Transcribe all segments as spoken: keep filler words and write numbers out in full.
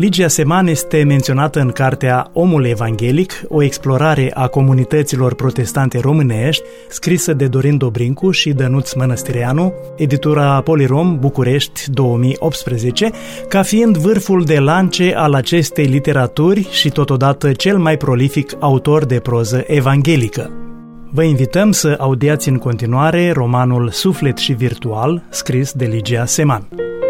Ligia Seman este menționată în cartea Omul Evanghelic, o explorare a comunităților protestante românești, scrisă de Dorin Dobrincu și Dănuț Mănăstireanu, editura Polirom, București, două mii optsprezece, ca fiind vârful de lance al acestei literaturi și totodată cel mai prolific autor de proză evanghelică. Vă invităm să audiați în continuare romanul Suflet și Virtual, scris de Ligia Seman.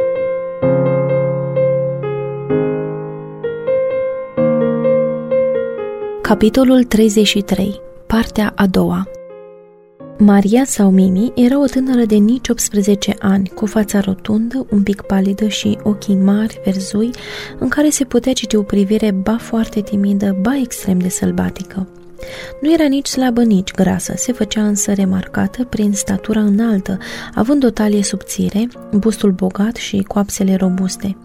Capitolul treizeci și trei. Partea a doua. Maria sau Mimi era o tânără de nici optsprezece ani, cu fața rotundă, un pic palidă și ochii mari, verzui, în care se putea citi o privire ba foarte timidă, ba extrem de sălbatică. Nu era nici slabă, nici grasă, se făcea însă remarcată prin statura înaltă, având o talie subțire, bustul bogat și coapsele robuste.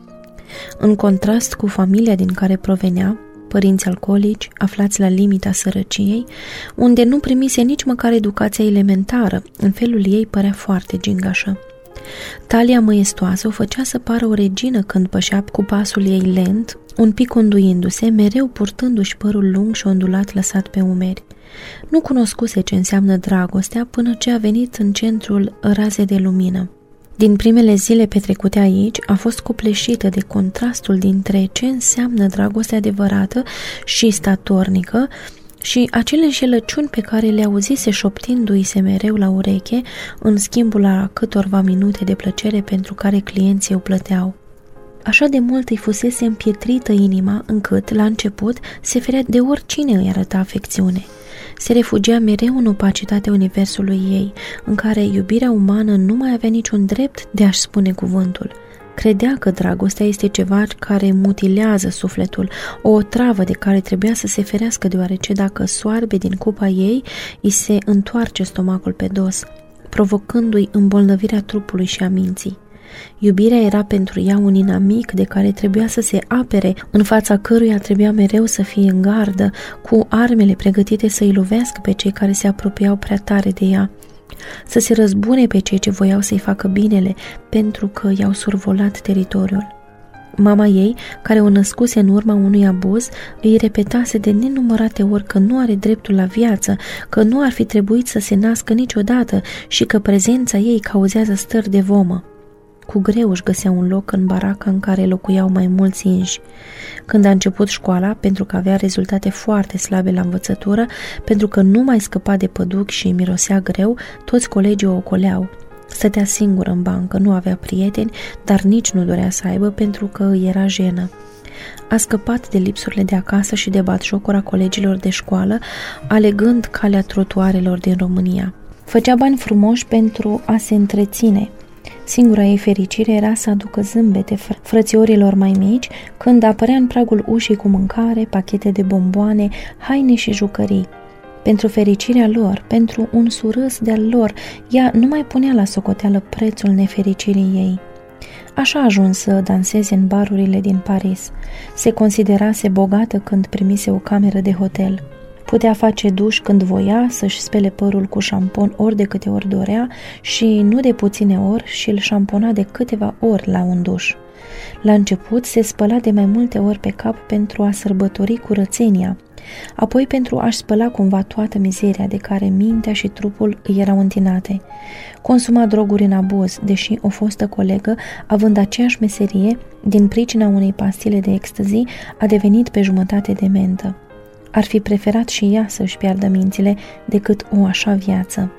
În contrast cu familia din care provenea, părinți alcoolici, aflați la limita sărăciei, unde nu primise nici măcar educația elementară, în felul ei părea foarte gingașă. Talia măiestoasă o făcea să pară o regină când pășea cu pasul ei lent, un pic onduindu-se, mereu purtându-și părul lung și ondulat lăsat pe umeri. Nu cunoscuse ce înseamnă dragostea până ce a venit în centrul razei de lumină. Din primele zile petrecute aici, a fost copleșită de contrastul dintre ce înseamnă dragoste adevărată și statornică și acele înșelăciuni pe care le auzise șoptindu-i se mereu la ureche, în schimbul a câtorva minute de plăcere pentru care clienții o plăteau. Așa de mult îi fusese împietrită inima, încât, la început, se ferea de oricine îi arăta afecțiune. Se refugia mereu în opacitatea universului ei, în care iubirea umană nu mai avea niciun drept de a-și spune cuvântul. Credea că dragostea este ceva care mutilează sufletul, o otravă de care trebuia să se ferească, deoarece dacă soarbe din cupa ei, îi se întoarce stomacul pe dos, provocându-i îmbolnăvirea trupului și a minții. Iubirea era pentru ea un inamic de care trebuia să se apere, în fața căruia trebuia mereu să fie în gardă, cu armele pregătite să îi lovească pe cei care se apropiau prea tare de ea, să se răzbune pe cei ce voiau să-i facă binele, pentru că i-au survolat teritoriul. Mama ei, care o născuse în urma unui abuz, îi repetase de nenumărate ori că nu are dreptul la viață, că nu ar fi trebuit să se nască niciodată și că prezența ei cauzează stări de vomă. Cu greu își găsea un loc în baraca în care locuiau mai mulți inși. Când a început școala, pentru că avea rezultate foarte slabe la învățătură, pentru că nu mai scăpa de păduc și mirosea greu, toți colegii o ocoleau. Stătea singură în bancă, nu avea prieteni, dar nici nu dorea să aibă pentru că îi era jenă. A scăpat de lipsurile de acasă și de batjocura colegilor de școală, alegând calea trotuarelor din România. Făcea bani frumoși pentru a se întreține. Singura ei fericire era să aducă zâmbete fr- frățiorilor mai mici când apărea în pragul ușii cu mâncare, pachete de bomboane, haine și jucării. Pentru fericirea lor, pentru un surâs de-al lor, ea nu mai punea la socoteală prețul nefericirii ei. Așa a ajuns să danseze în barurile din Paris. Se considerase bogată când primise o cameră de hotel. Putea face duș când voia, să-și spele părul cu șampon ori de câte ori dorea și nu de puține ori și îl șampona de câteva ori la un duș. La început se spăla de mai multe ori pe cap pentru a sărbători curățenia, apoi pentru a-și spăla cumva toată mizeria de care mintea și trupul îi erau întinate. Consuma droguri în abuz, deși o fostă colegă, având aceeași meserie, din pricina unei pastile de ecstasy, a devenit pe jumătate dementă. Ar fi preferat și ea să-și piardă mințile decât o așa viață.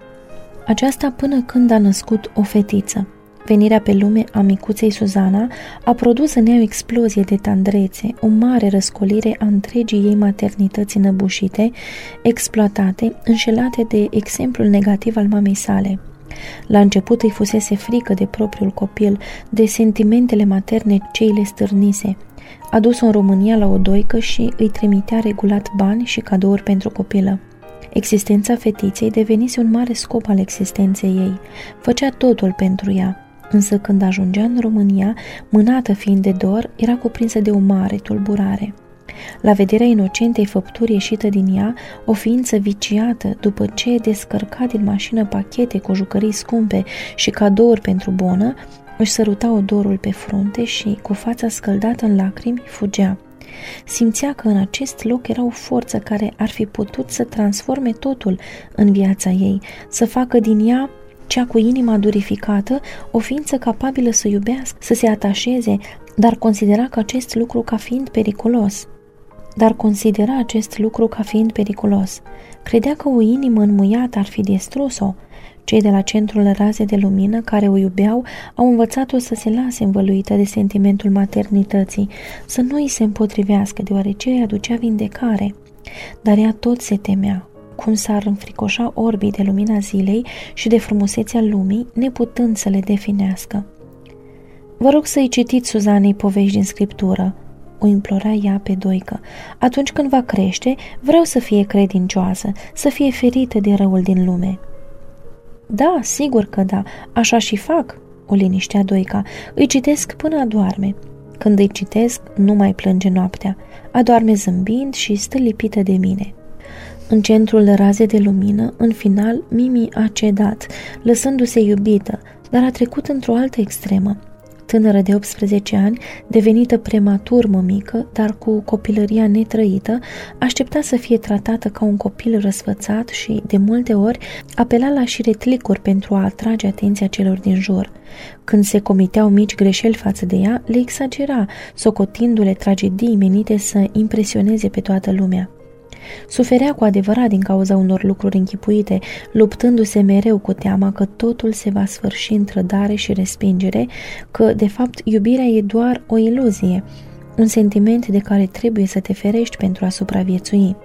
Aceasta până când a născut o fetiță. Venirea pe lume a micuței Suzana a produs în ea o explozie de tandrețe, o mare răscolire a întregii ei maternități înăbușite, exploatate, înșelate de exemplul negativ al mamei sale. La început îi fusese frică de propriul copil, de sentimentele materne ce îi le stârnise. A dus-o în România la o doică și îi trimitea regulat bani și cadouri pentru copilă. Existența fetiței devenise un mare scop al existenței ei. Făcea totul pentru ea, însă când ajungea în România, mânată fiind de dor, era cuprinsă de o mare tulburare. La vederea inocentei făpturi ieșită din ea, o ființă viciată, după ce descărca din mașină pachete cu jucării scumpe și cadouri pentru bonă, Își săruta odorul pe frunte și, cu fața scăldată în lacrimi, fugea. Simțea că în acest loc era o forță care ar fi putut să transforme totul în viața ei, să facă din ea, cea cu inima durificată, o ființă capabilă să iubească, să se atașeze, dar considera că acest lucru ca fiind periculos. Dar considera acest lucru ca fiind periculos. Credea că o inimă înmuiată ar fi distrus-o. Cei de la centrul Raze de Lumină, care o iubeau, au învățat-o să se lase învăluită de sentimentul maternității, să nu îi se împotrivească, deoarece îi aducea vindecare. Dar ea tot se temea, cum s-ar înfricoșa orbii de lumina zilei și de frumusețea lumii, neputând să le definească. Vă rog să-i citiți Suzanei povești din Scriptură, o implora ea pe Doică. Atunci când va crește, vreau să fie credincioasă, să fie ferită de răul din lume. Da, sigur că da, așa și fac, o liniștea Doica. Îi citesc până adoarme. Când îi citesc, nu mai plânge noaptea. Adoarme zâmbind și stă lipită de mine. În centrul Raze de Lumină, în final, Mimi a cedat, lăsându-se iubită, dar a trecut într-o altă extremă. Tânără de optsprezece ani, devenită prematur mămică, dar cu copilăria netrăită, aștepta să fie tratată ca un copil răsfățat și, de multe ori, apela la șiretlicuri pentru a atrage atenția celor din jur. Când se comiteau mici greșeli față de ea, le exagera, socotindu-le tragedii menite să impresioneze pe toată lumea. Suferea cu adevărat din cauza unor lucruri închipuite, luptându-se mereu cu teama că totul se va sfârși în trădare și respingere, că, de fapt, iubirea e doar o iluzie, un sentiment de care trebuie să te ferești pentru a supraviețui.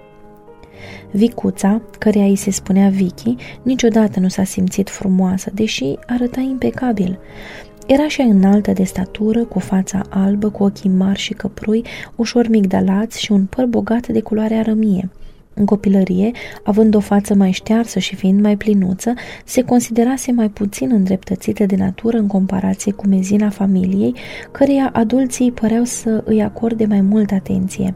Vicuța, căreia îi se spunea Vicky, niciodată nu s-a simțit frumoasă, deși arăta impecabil. Era și ea înaltă de statură, cu fața albă, cu ochii mari și căprui, ușor migdalați și un păr bogat de culoare arămie. În copilărie, având o față mai ștearsă și fiind mai plinuță, se considerase mai puțin îndreptățită de natură în comparație cu mezina familiei, căreia adulții păreau să îi acorde mai multă atenție.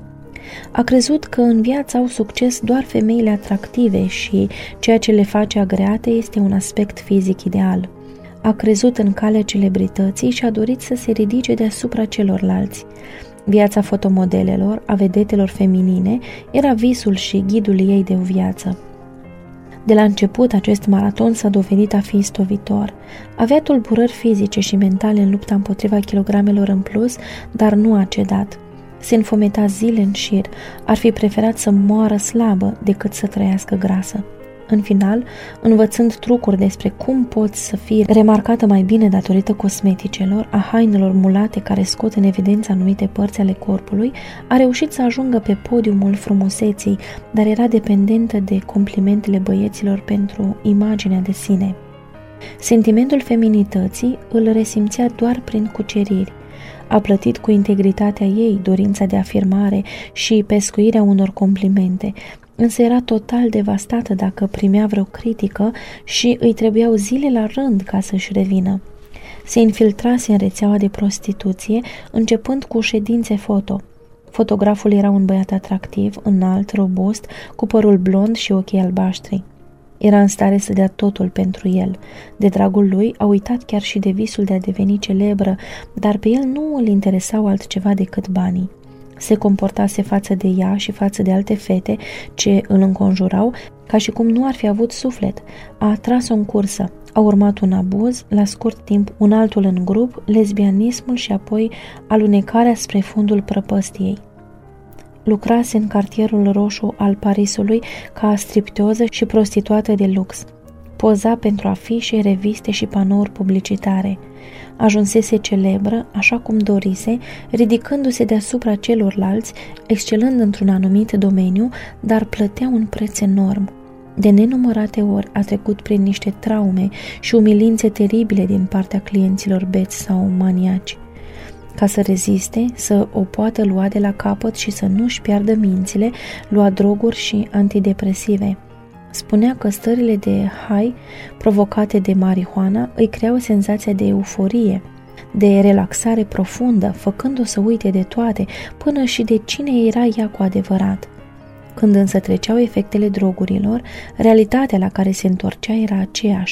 A crezut că în viață au succes doar femeile atractive și ceea ce le face agreate este un aspect fizic ideal. A crezut în calea celebrității și a dorit să se ridice deasupra celorlalți. Viața fotomodelelor, a vedetelor feminine, era visul și ghidul ei de o viață. De la început, acest maraton s-a dovedit a fi istovitor. Avea tulburări fizice și mentale în lupta împotriva kilogramelor în plus, dar nu a cedat. Se înfometa zile în șir, ar fi preferat să moară slabă decât să trăiască grasă. În final, învățând trucuri despre cum poți să fii remarcată mai bine datorită cosmeticelor, a hainelor mulate care scot în evidență anumite părți ale corpului, a reușit să ajungă pe podiumul frumuseții, dar era dependentă de complimentele băieților pentru imaginea de sine. Sentimentul feminității îl resimțea doar prin cuceriri. A plătit cu integritatea ei dorința de afirmare și pescuirea unor complimente, însă era total devastată dacă primea vreo critică și îi trebuiau zile la rând ca să-și revină. Se infiltrase în rețeaua de prostituție, începând cu ședințe foto. Fotograful era un băiat atractiv, înalt, robust, cu părul blond și ochii albaștri. Era în stare să dea totul pentru el. De dragul lui a uitat chiar și de visul de a deveni celebră, dar pe el nu îl interesau altceva decât banii. Se comportase față de ea și față de alte fete ce îl înconjurau ca și cum nu ar fi avut suflet. A atras-o în cursă. A urmat un abuz, la scurt timp un altul în grup, lesbianismul și apoi alunecarea spre fundul prăpăstiei. Lucrase în cartierul roșu al Parisului ca stripteoză și prostituată de lux. Poza pentru afișe, reviste și panouri publicitare. Ajunsese celebră, așa cum dorise, ridicându-se deasupra celorlalți, excelând într-un anumit domeniu, dar plătea un preț enorm. De nenumărate ori a trecut prin niște traume și umilințe teribile din partea clienților beți sau maniaci. Ca să reziste, să o poată lua de la capăt și să nu-și piardă mințile, lua droguri și antidepresive. Spunea că stările de high provocate de marihuana îi creau senzația de euforie, de relaxare profundă, făcând-o să uite de toate, până și de cine era ea cu adevărat. Când însă treceau efectele drogurilor, realitatea la care se întorcea era aceeași,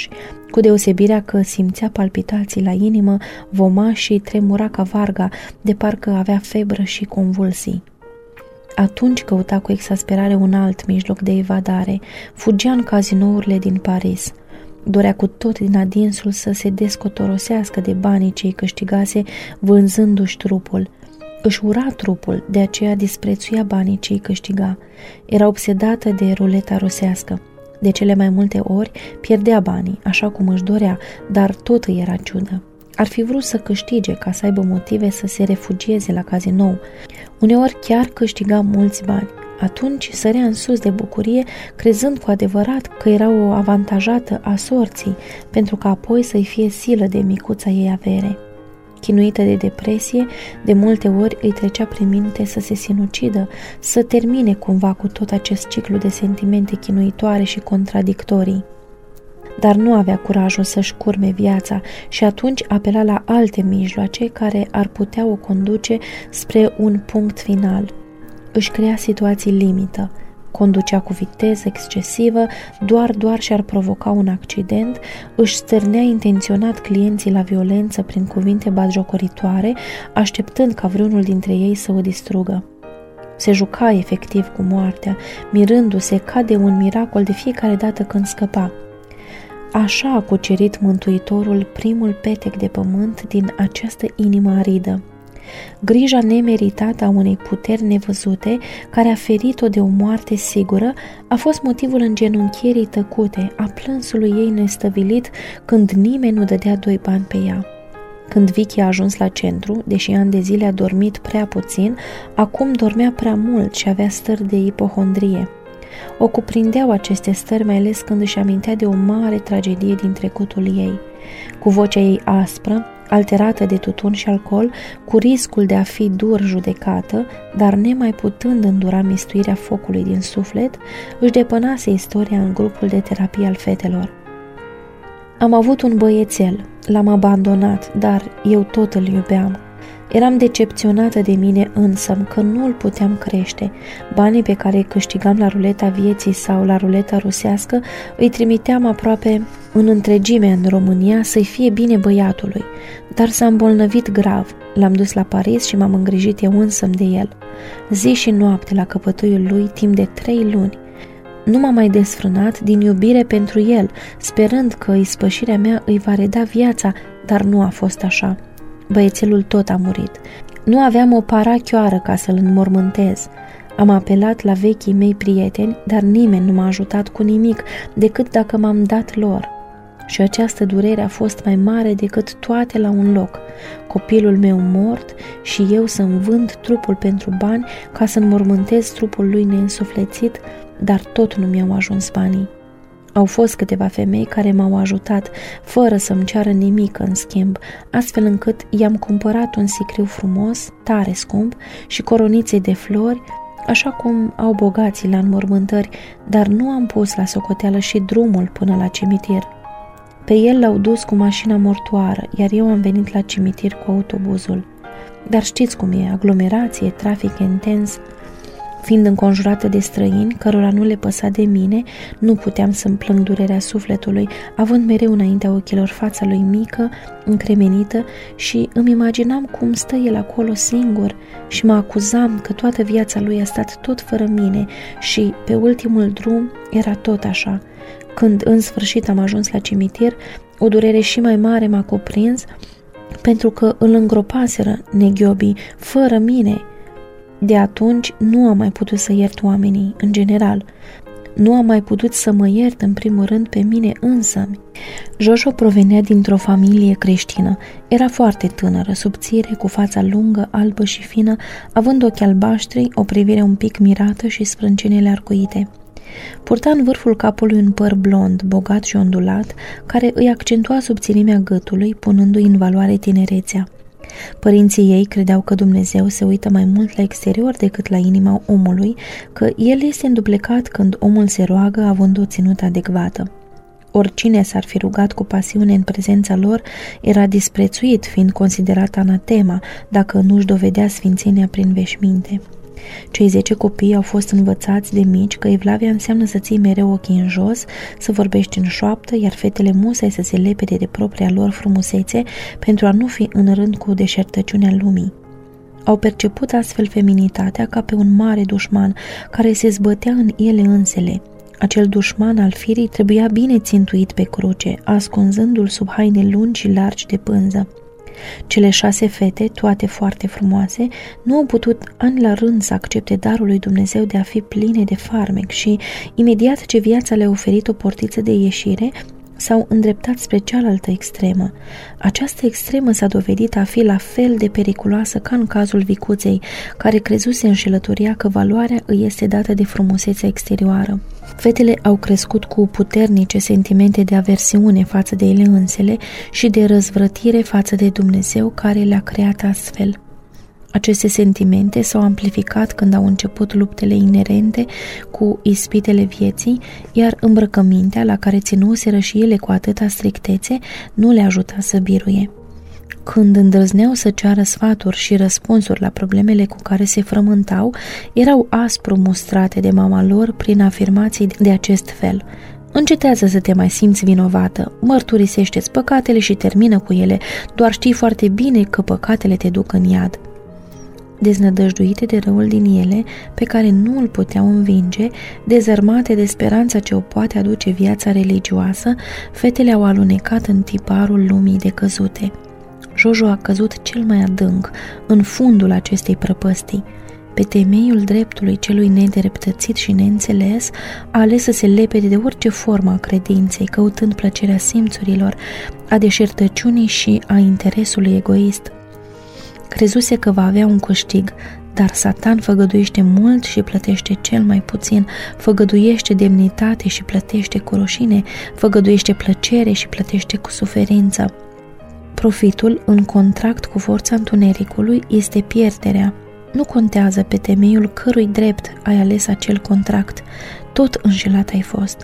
cu deosebirea că simțea palpitații la inimă, voma și tremura ca varga, de parcă avea febră și convulsii. Atunci căuta cu exasperare un alt mijloc de evadare, fugea în cazinourile din Paris. Dorea cu tot din adinsul să se descotorosească de banii ce îi câștigase vânzându-și trupul. Își ura trupul, de aceea disprețuia banii ce îi câștiga. Era obsedată de ruleta rusească. De cele mai multe ori pierdea banii, așa cum își dorea, dar tot îi era ciudă. Ar fi vrut să câștige ca să aibă motive să se refugieze la cazinou. Uneori chiar câștiga mulți bani. Atunci sărea în sus de bucurie, crezând cu adevărat că era o avantajată a sorții, pentru că apoi să-i fie silă de micuța ei avere. Chinuită de depresie, de multe ori îi trecea prin minte să se sinucidă, să termine cumva cu tot acest ciclu de sentimente chinuitoare și contradictorii. Dar nu avea curajul să-și curme viața și atunci apela la alte mijloace care ar putea o conduce spre un punct final. Își crea situații limită, conducea cu viteză excesivă, doar doar și-ar provoca un accident, își stârnea intenționat clienții la violență prin cuvinte batjocoritoare, așteptând ca vreunul dintre ei să o distrugă. Se juca efectiv cu moartea, mirându-se ca de un miracol de fiecare dată când scăpa. Așa a cucerit Mântuitorul primul petec de pământ din această inimă aridă. Grija nemeritată a unei puteri nevăzute, care a ferit-o de o moarte sigură, a fost motivul îngenunchierii tăcute, a plânsului ei nestăvilit când nimeni nu dădea doi bani pe ea. Când Vicky a ajuns la centru, deși ani de zile a dormit prea puțin, acum dormea prea mult și avea stări de ipohondrie. O cuprindeau aceste stări, mai ales când își amintea de o mare tragedie din trecutul ei. Cu vocea ei aspră, alterată de tutun și alcool, cu riscul de a fi dur judecată, dar nemai putând îndura mistuirea focului din suflet, își depănase istoria în grupul de terapie al fetelor. Am avut un băiețel, l-am abandonat, dar eu tot îl iubeam. Eram decepționată de mine însă că nu îl puteam crește. Banii pe care îi câștigam la ruleta vieții sau la ruleta rusească îi trimiteam aproape în întregime în România să-i fie bine băiatului. Dar s-a îmbolnăvit grav. L-am dus la Paris și m-am îngrijit eu însămi de el. Zi și noapte la căpătâiul lui timp de trei luni. Nu m-am mai desfrânat din iubire pentru el, sperând că ispășirea mea îi va reda viața, dar nu a fost așa. Băiețelul tot a murit. Nu aveam o parachioară ca să-l înmormântez. Am apelat la vechii mei prieteni, dar nimeni nu m-a ajutat cu nimic, decât dacă m-am dat lor. Și această durere a fost mai mare decât toate la un loc. Copilul meu mort și eu să-mi vând trupul pentru bani ca să înmormântez trupul lui neînsuflețit, dar tot nu mi-au ajuns banii. Au fost câteva femei care m-au ajutat, fără să-mi ceară nimic în schimb, astfel încât i-am cumpărat un sicriu frumos, tare scump, și coronițe de flori, așa cum au bogații la înmormântări, dar nu am pus la socoteală și drumul până la cimitir. Pe el l-au dus cu mașina mortoară, iar eu am venit la cimitir cu autobuzul. Dar știți cum e, aglomerație, trafic intens. Fiind înconjurată de străini, cărora nu le păsa de mine, nu puteam să-mi plâng durerea sufletului, având mereu înaintea ochilor fața lui mică, încremenită, și îmi imaginam cum stă el acolo singur și mă acuzam că toată viața lui a stat tot fără mine și, pe ultimul drum, era tot așa. Când în sfârșit am ajuns la cimitir, o durere și mai mare m-a cuprins, pentru că îl îngropaseră neghiobii fără mine. De atunci nu am mai putut să iert oamenii, în general. Nu am mai putut să mă iert în primul rând pe mine însămi. Jojo provenea dintr-o familie creștină. Era foarte tânără, subțire, cu fața lungă, albă și fină, având ochi albaștri, o privire un pic mirată și sprâncenele arcuite. Purta în vârful capului un păr blond, bogat și ondulat, care îi accentua subțilimea gâtului, punându-i în valoare tinerețea. Părinții ei credeau că Dumnezeu se uită mai mult la exterior decât la inima omului, că El este înduplecat când omul se roagă având o ținută adecvată. Oricine s-ar fi rugat cu pasiune în prezența lor era disprețuit, fiind considerat anatema dacă nu-și dovedea sfințenia prin veșminte. Cei zece copii au fost învățați de mici că evlavia înseamnă să ții mereu ochii în jos, să vorbești în șoaptă, iar fetele musai să se lepede de propria lor frumusețe pentru a nu fi în rând cu deșertăciunea lumii. Au perceput astfel feminitatea ca pe un mare dușman care se zbătea în ele însele. Acel dușman al firii trebuia bine țintuit pe cruce, ascunzându-l sub haine lungi și largi de pânză. Cele șase fete, toate foarte frumoase, nu au putut ani la rând să accepte darul lui Dumnezeu de a fi pline de farmec și, imediat ce viața le-a oferit o portiță de ieșire, s-au îndreptat spre cealaltă extremă. Această extremă s-a dovedit a fi la fel de periculoasă ca în cazul Vicuței, care crezuse înșelătoria că valoarea îi este dată de frumusețea exterioară. Fetele au crescut cu puternice sentimente de aversiune față de ele însele și de răzvrătire față de Dumnezeu care le-a creat astfel. Aceste sentimente s-au amplificat când au început luptele inerente cu ispitele vieții, iar îmbrăcămintea, la care ținuseră și ele cu atâta strictețe, nu le ajuta să biruie. Când îndrăzneau să ceară sfaturi și răspunsuri la problemele cu care se frământau, erau aspru mustrate de mama lor prin afirmații de acest fel: „Încetează să te mai simți vinovată, mărturisește-ți păcatele și termină cu ele, doar știi foarte bine că păcatele te duc în iad.” Deznădăjduite de răul din ele, pe care nu îl puteau învinge, dezărmate de speranța ce o poate aduce viața religioasă, fetele au alunecat în tiparul lumii decăzute. Jojo a căzut cel mai adânc, în fundul acestei prăpăstii. Pe temeiul dreptului celui nedreptățit și neînțeles, a ales să se lepede de orice formă a credinței, căutând plăcerea simțurilor, a deșertăciunii și a interesului egoist. Crezuse că va avea un câștig, dar Satan făgăduiește mult și plătește cel mai puțin, făgăduiește demnitate și plătește cu rușine, făgăduiește plăcere și plătește cu suferință. Profitul, în contract cu forța întunericului, este pierderea. Nu contează pe temeiul cărui drept ai ales acel contract, tot înșelat ai fost.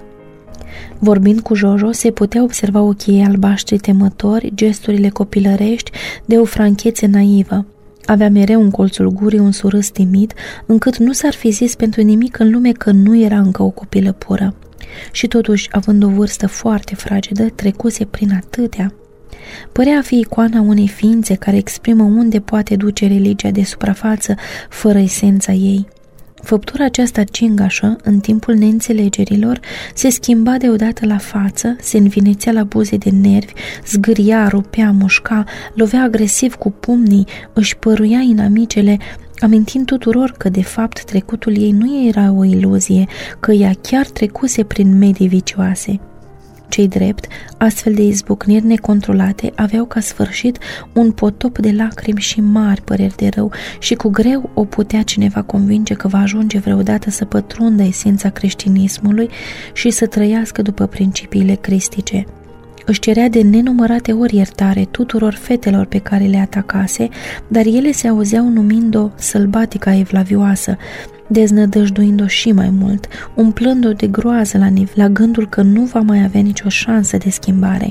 Vorbind cu Jojo, se putea observa ochii ei albaștri temători, gesturile copilărești, de o franchețe naivă. Avea mereu în colțul gurii un surâs timid, încât nu s-ar fi zis pentru nimic în lume că nu era încă o copilă pură. Și totuși, având o vârstă foarte fragedă, trecuse prin atâtea. Părea a fi icoana unei ființe care exprimă unde poate duce religia de suprafață, fără esența ei. Făptura aceasta cingașă, în timpul neînțelegerilor, se schimba deodată la față, se învinețea la buze de nervi, zgâria, rupea, mușca, lovea agresiv cu pumnii, își păruia inamicele, amintind tuturor că de fapt trecutul ei nu era o iluzie, că ea chiar trecuse prin medii vicioase. Cei drept, astfel de izbucniri necontrolate aveau ca sfârșit un potop de lacrimi și mari păreri de rău și cu greu o putea cineva convinge că va ajunge vreodată să pătrundă esența creștinismului și să trăiască după principiile cristice. Își cerea de nenumărate ori iertare tuturor fetelor pe care le atacase, dar ele se auzeau numind-o sălbatică evlavioasă, deznădăjduind-o și mai mult, umplând-o de groază la, nivel, la gândul că nu va mai avea nicio șansă de schimbare.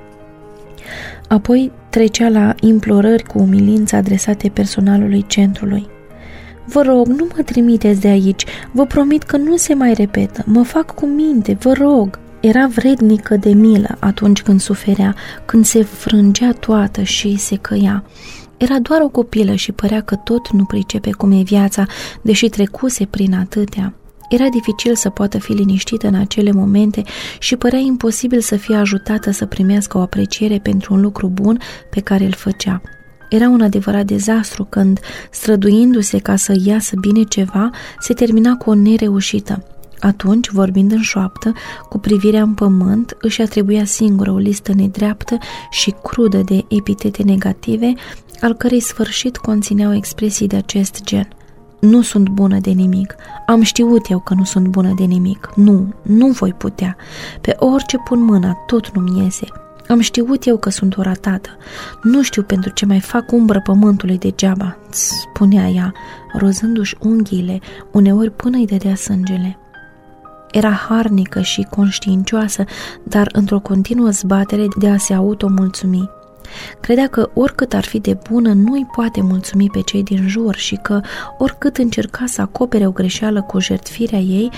Apoi trecea la implorări cu umilință adresate personalului centrului. „Vă rog, nu mă trimiteți de aici, vă promit că nu se mai repetă, mă fac cu minte, vă rog.” Era vrednică de milă atunci când suferea, când se frângea toată și se căia. Era doar o copilă și părea că tot nu pricepe cum e viața, deși trecuse prin atâtea. Era dificil să poată fi liniștită în acele momente și părea imposibil să fie ajutată să primească o apreciere pentru un lucru bun pe care îl făcea. Era un adevărat dezastru când, străduindu-se ca să iasă bine ceva, se termina cu o nereușită. Atunci, vorbind în șoaptă, cu privirea în pământ, își atribuia singură o listă nedreaptă și crudă de epitete negative, al cărei sfârșit conțineau expresii de acest gen. „Nu sunt bună de nimic. Am știut eu că nu sunt bună de nimic. Nu, nu voi putea. Pe orice pun mâna, tot nu-mi iese. Am știut eu că sunt o ratată. Nu știu pentru ce mai fac umbră pământului degeaba,” spunea ea, rozându-și unghiile, uneori până îi dădea sângele. Era harnică și conștiincioasă, dar într-o continuă zbatere de a se automulțumi. Credea că oricât ar fi de bună, nu îi poate mulțumi pe cei din jur și că oricât încerca să acopere o greșeală cu jertfirea ei,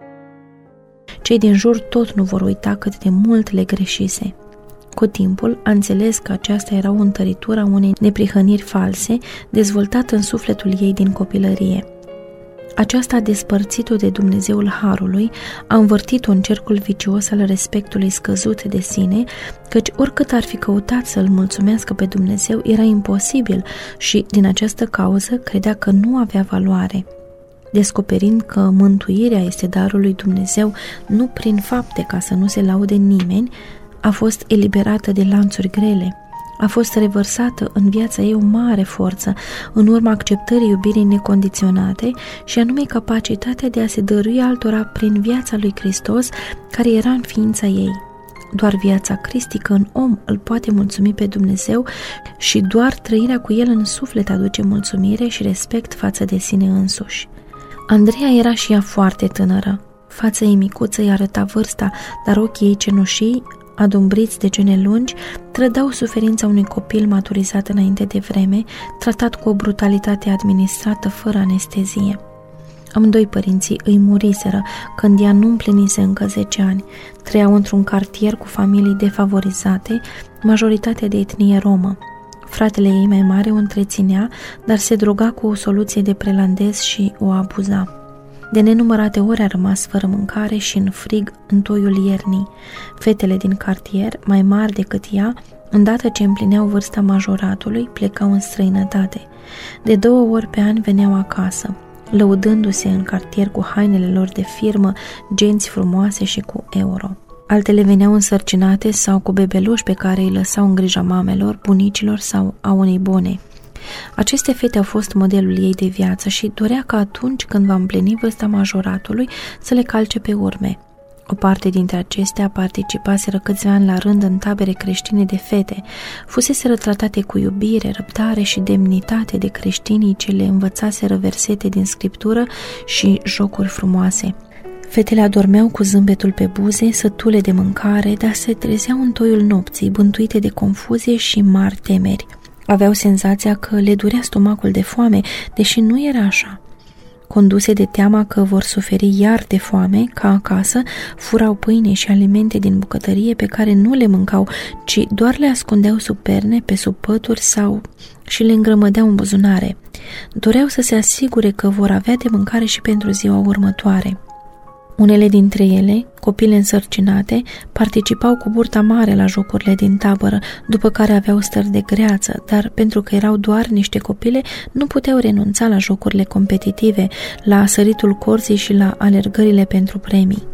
cei din jur tot nu vor uita cât de mult le greșise. Cu timpul a înțeles că aceasta era o întăritură a unei neprihăniri false, dezvoltată în sufletul ei din copilărie. Aceasta a despărțit-o de Dumnezeul Harului, a învârtit-o în cercul vicios al respectului scăzut de sine, căci oricât ar fi căutat să-L mulțumească pe Dumnezeu, era imposibil și, din această cauză, credea că nu avea valoare. Descoperind că mântuirea este darul lui Dumnezeu, nu prin fapte ca să nu se laude nimeni, a fost eliberată de lanțuri grele. A fost revărsată în viața ei o mare forță, în urma acceptării iubirii necondiționate și anume capacitatea de a se dărui altora prin viața lui Hristos, care era în ființa ei. Doar viața cristică în om îl poate mulțumi pe Dumnezeu și doar trăirea cu el în suflet aduce mulțumire și respect față de sine însuși. Andreea era și ea foarte tânără. Fața ei micuță îi arăta vârsta, dar ochii ei cenușii, adumbriți de gene lungi, trădau suferința unui copil maturizat înainte de vreme, tratat cu o brutalitate administrată fără anestezie. Amândoi părinții îi muriseră când ea nu împlinise încă zece ani. Trăiau într-un cartier cu familii defavorizate, majoritatea de etnie romă. Fratele ei mai mare o întreținea, dar se droga cu o soluție de prelandez și o abuza. De nenumărate ori a rămas fără mâncare și în frig în toiul iernii. Fetele din cartier, mai mari decât ea, îndată ce împlineau vârsta majoratului, plecau în străinătate. De două ori pe an veneau acasă, lăudându-se în cartier cu hainele lor de firmă, genți frumoase și cu euro. Altele veneau însărcinate sau cu bebeluși pe care îi lăsau în grija mamelor, bunicilor sau a unei bune. Aceste fete au fost modelul ei de viață și dorea ca atunci când va împlini vârsta majoratului să le calce pe urme. O parte dintre acestea participaseră câțiva ani la rând în tabere creștine de fete, fuseseră tratate cu iubire, răbdare și demnitate de creștinii ce le învățaseră versete din scriptură și jocuri frumoase. Fetele adormeau cu zâmbetul pe buze, sătule de mâncare, dar se trezeau în toiul nopții, bântuite de confuzie și mari temeri. Aveau senzația că le durea stomacul de foame, deși nu era așa. Conduse de teama că vor suferi iar de foame, ca acasă, furau pâine și alimente din bucătărie pe care nu le mâncau, ci doar le ascundeau sub perne, pe sub pături sau și le îngrămădeau în buzunare. Doreau să se asigure că vor avea de mâncare și pentru ziua următoare. Unele dintre ele, copile însărcinate, participau cu burta mare la jocurile din tabără, după care aveau stări de greață, dar pentru că erau doar niște copile, nu puteau renunța la jocurile competitive, la săritul corzii și la alergările pentru premii.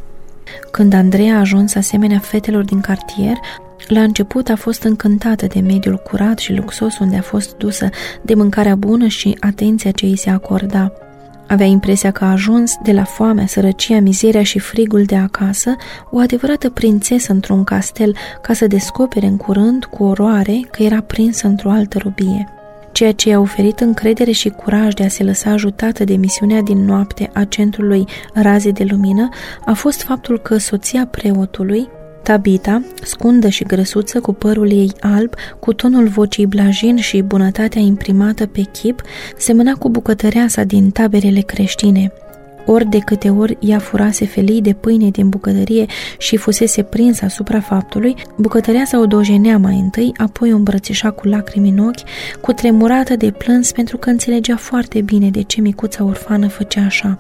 Când Andreea a ajuns asemenea fetelor din cartier, la început a fost încântată de mediul curat și luxos unde a fost dusă, de mâncarea bună și atenția ce îi se acorda. Avea impresia că a ajuns de la foamea, sărăcia, mizeria și frigul de acasă o adevărată prințesă într-un castel, ca să descopere în curând cu oroare că era prinsă într-o altă robie. Ceea ce i-a oferit încredere și curaj de a se lăsa ajutată de misiunea din noapte a centrului Raze de Lumină a fost faptul că soția preotului, Tabita, scundă și grăsuță, cu părul ei alb, cu tonul vocii blajin și bunătatea imprimată pe chip, semăna cu bucătăreasa din taberele creștine. Ori de câte ori ea furase felii de pâine din bucătărie și fusese prinsă asupra faptului, bucătăreasa o dojenea mai întâi, apoi o îmbrățișa cu lacrimi în ochi, cu tremurată de plâns pentru că înțelegea foarte bine de ce micuța orfană făcea așa.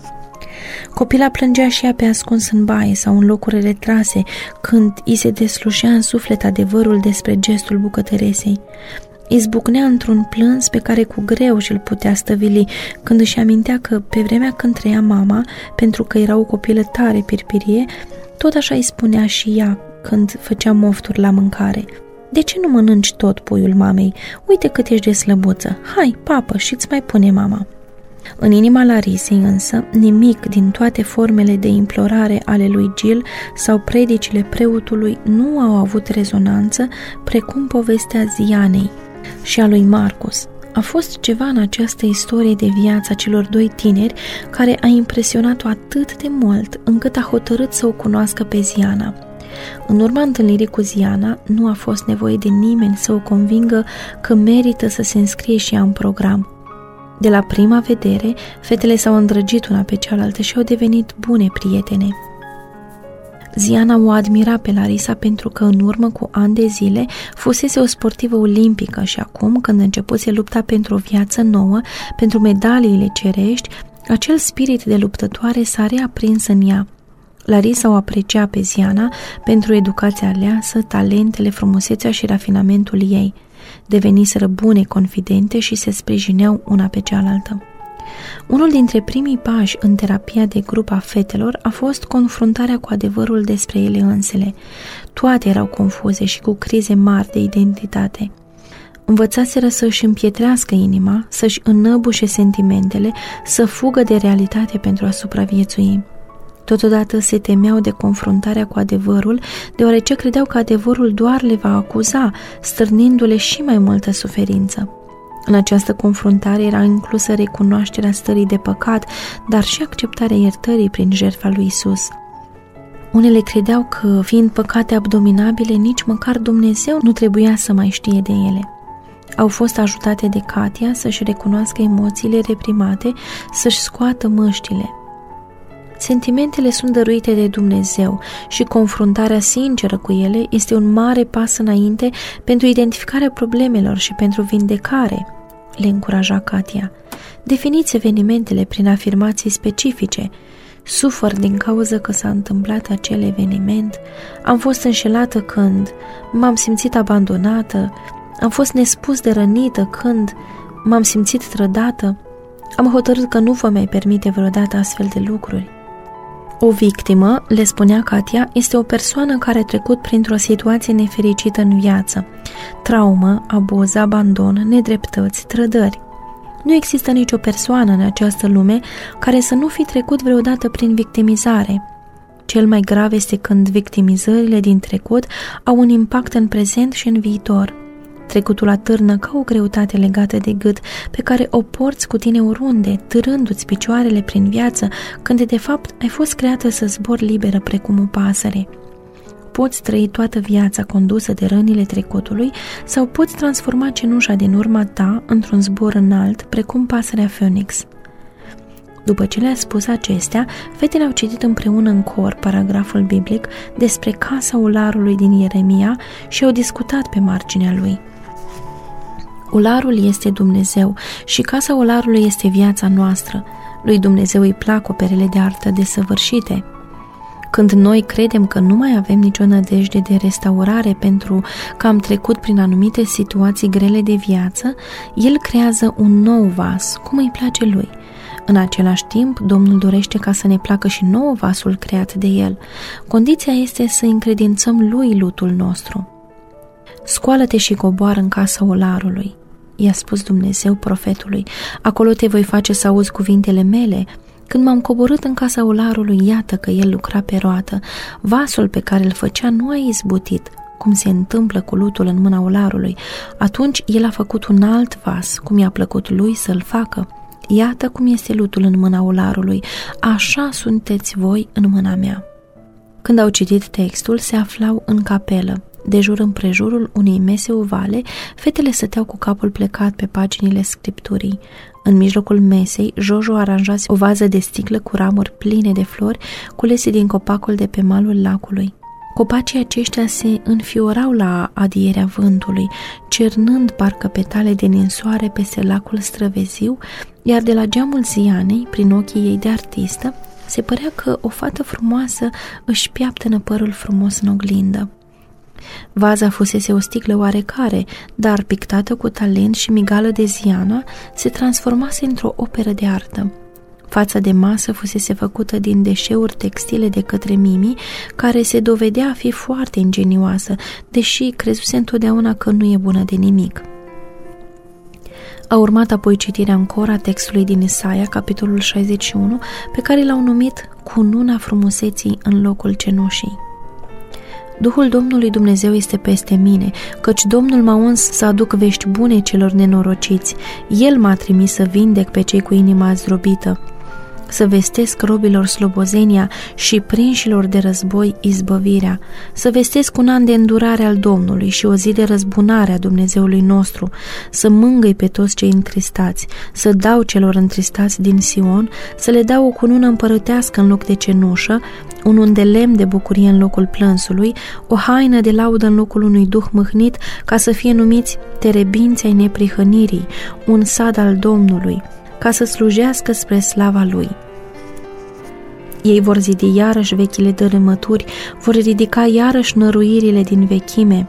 Copila plângea și ea pe ascuns în baie sau în locuri retrase, când îi se deslușea în suflet adevărul despre gestul bucătăresei. Izbucnea într-un plâns pe care cu greu și-l putea stăvili, când își amintea că, pe vremea când trăia mama, pentru că era o copilă tare pirpirie, tot așa îi spunea și ea când făcea mofturi la mâncare. De ce nu mănânci tot, puiul mamei? Uite cât ești de slăbuță. Hai, papă, și-ți mai pune mama. În inima Larisei însă, nimic din toate formele de implorare ale lui Gil sau predicile preotului nu au avut rezonanță precum povestea Zianei și a lui Marcus. A fost ceva în această istorie de viață a celor doi tineri care a impresionat-o atât de mult încât a hotărât să o cunoască pe Ziana. În urma întâlnirii cu Ziana, nu a fost nevoie de nimeni să o convingă că merită să se înscrie și ea în program. De la prima vedere, fetele s-au îndrăgit una pe cealaltă și au devenit bune prietene. Ziana o admira pe Larisa pentru că în urmă cu ani de zile fusese o sportivă olimpică și acum, când începuse lupta pentru o viață nouă, pentru medaliile cerești, acel spirit de luptătoare s-a reaprins în ea. Larisa o aprecia pe Ziana pentru educația aleasă, talentele, frumusețea și rafinamentul ei. Deveniseră bune confidente și se sprijineau una pe cealaltă. Unul dintre primii pași în terapia de grup a fetelor a fost confruntarea cu adevărul despre ele însele. Toate erau confuze și cu crize mari de identitate. Învățaseră să-și împietrească inima, să-și înăbușe sentimentele, să fugă de realitate pentru a supraviețui. Totodată se temeau de confruntarea cu adevărul, deoarece credeau că adevărul doar le va acuza, stârnindu-le și mai multă suferință. În această confruntare era inclusă recunoașterea stării de păcat, dar și acceptarea iertării prin jertfa lui Isus. Unele credeau că, fiind păcate abominabile, nici măcar Dumnezeu nu trebuia să mai știe de ele. Au fost ajutate de Katia să-și recunoască emoțiile reprimate, să-și scoată măștile. Sentimentele sunt dăruite de Dumnezeu și confruntarea sinceră cu ele este un mare pas înainte pentru identificarea problemelor și pentru vindecare, le încuraja Katia. Definiți evenimentele prin afirmații specifice. Sufăr din cauza că s-a întâmplat acel eveniment, am fost înșelată când, m-am simțit abandonată, am fost nespus de rănită când, m-am simțit trădată, am hotărât că nu vă mai permite vreodată astfel de lucruri. O victimă, le spunea Katia, este o persoană care a trecut printr-o situație nefericită în viață. Traumă, abuz, abandon, nedreptăți, trădări. Nu există nicio persoană în această lume care să nu fi trecut vreodată prin victimizare. Cel mai grav este când victimizările din trecut au un impact în prezent și în viitor. Trecutul atârnă ca o greutate legată de gât pe care o porți cu tine oriunde, târându-ți picioarele prin viață, când de fapt ai fost creată să zbori liberă precum o pasăre. Poți trăi toată viața condusă de rănile trecutului sau poți transforma cenușa din urma ta într-un zbor înalt, precum pasărea Phoenix. După ce le-a spus acestea, fetele au citit împreună în cor paragraful biblic despre casa ularului din Ieremia și au discutat pe marginea lui. Ularul este Dumnezeu și casa ularului este viața noastră. Lui Dumnezeu îi plac operele de artă desăvârșite. Când noi credem că nu mai avem nicio nădejde de restaurare pentru că am trecut prin anumite situații grele de viață, El creează un nou vas, cum îi place Lui. În același timp, Domnul dorește ca să ne placă și nouă vasul creat de El. Condiția este să încredințăm Lui lutul nostru. Scoală-te și coboară în casa olarului, i-a spus Dumnezeu profetului. Acolo te voi face să auzi cuvintele mele. Când m-am coborât în casa olarului, iată că el lucra pe roată. Vasul pe care îl făcea nu a izbutit, cum se întâmplă cu lutul în mâna olarului. Atunci el a făcut un alt vas, cum i-a plăcut lui să-l facă. Iată cum este lutul în mâna olarului, așa sunteți voi în mâna mea. Când au citit textul, se aflau în capelă. De jur împrejurul unei mese ovale, fetele stăteau cu capul plecat pe paginile scripturii. În mijlocul mesei, Jojo aranjase o vază de sticlă cu ramuri pline de flori, culese din copacul de pe malul lacului. Copacii aceștia se înfiorau la adierea vântului, cernând parcă petale de ninsoare peste lacul străveziu, iar de la geamul Zianei, prin ochii ei de artistă, se părea că o fată frumoasă își piaptănă părul frumos în oglindă. Vaza fusese o sticlă oarecare, dar pictată cu talent și migală de Ziana, se transformase într-o operă de artă. Fața de masă fusese făcută din deșeuri textile de către Mimi, care se dovedea a fi foarte ingenioasă, deși crezuse întotdeauna că nu e bună de nimic. A urmat apoi citirea în cor a textului din Isaia, capitolul șaizeci și unu, pe care l-au numit Cununa frumuseții în locul cenușii. Duhul Domnului Dumnezeu este peste mine, căci Domnul m-a uns să aduc vești bune celor nenorociți. El m-a trimis să vindec pe cei cu inima zdrobită, să vestesc robilor slobozenia și prinșilor de război izbăvirea, să vestesc un an de îndurare al Domnului și o zi de răzbunare a Dumnezeului nostru, să mângâi pe toți cei întristați, să dau celor întristați din Sion, să le dau o cunună împărătească în loc de cenușă, un un de lemn de bucurie în locul plânsului, o haină de laudă în locul unui duh mâhnit, ca să fie numiți terebinți ai neprihănirii, un sad al Domnului, ca să slujească spre slava Lui. Ei vor zidi iarăși vechile dărâmături, vor ridica iarăși năruirile din vechime,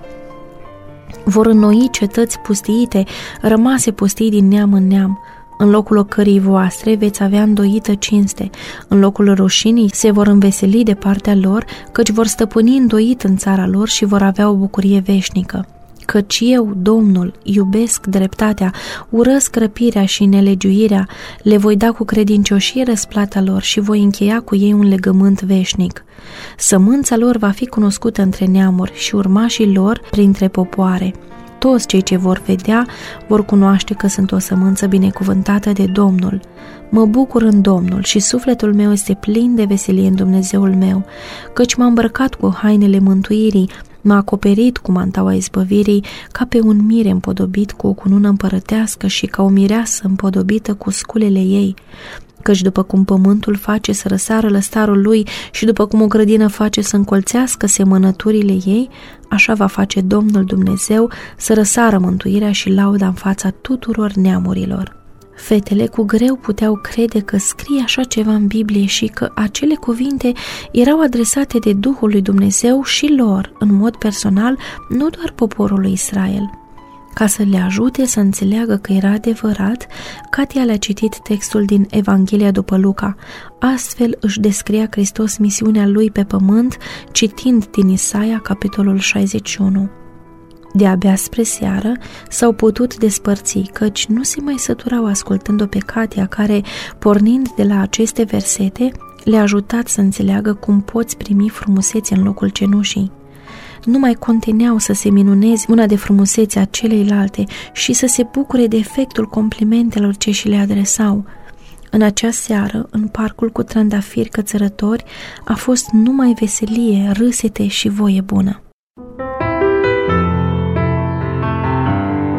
vor înnoi cetăți pustiite, rămase pustii din neam în neam. În locul ocării voastre veți avea îndoită cinste, în locul rușinii se vor înveseli de partea lor, căci vor stăpâni îndoit în țara lor și vor avea o bucurie veșnică. Căci eu, Domnul, iubesc dreptatea, urăsc răpirea și nelegiuirea, le voi da cu credincioșie răsplata lor și voi încheia cu ei un legământ veșnic. Sămânța lor va fi cunoscută între neamuri și urmașii lor printre popoare. Toți cei ce vor vedea vor cunoaște că sunt o sămânță binecuvântată de Domnul. Mă bucur în Domnul și sufletul meu este plin de veselie în Dumnezeul meu, căci m-a îmbrăcat cu hainele mântuirii, m-a acoperit cu mantaua izbăvirii, ca pe un mire împodobit cu o cunună împărătească și ca o mireasă împodobită cu sculele ei. Căci după cum pământul face să răsară lăstarul lui și după cum o grădină face să încolțească semănăturile ei, așa va face Domnul Dumnezeu să răsară mântuirea și lauda în fața tuturor neamurilor. Fetele cu greu puteau crede că scrie așa ceva în Biblie și că acele cuvinte erau adresate de Duhul lui Dumnezeu și lor, în mod personal, nu doar poporului Israel. Ca să le ajute să înțeleagă că era adevărat, Katia le-a citit textul din Evanghelia după Luca. Astfel își descria Hristos misiunea lui pe pământ, citind din Isaia, capitolul șaizeci și unu. De-abia spre seară s-au putut despărți, căci nu se mai săturau ascultând-o pe Katia, care, pornind de la aceste versete, le-a ajutat să înțeleagă cum poți primi frumusețe în locul cenușii. Nu mai conteneau să se minuneze una de frumusețea celeilalte și să se bucure de efectul complimentelor ce și le adresau. În acea seară, în parcul cu trandafiri cățărători, a fost numai veselie, râsete și voie bună.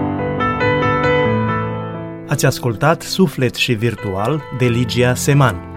Ați ascultat Suflet și Virtual de Ligia Seman.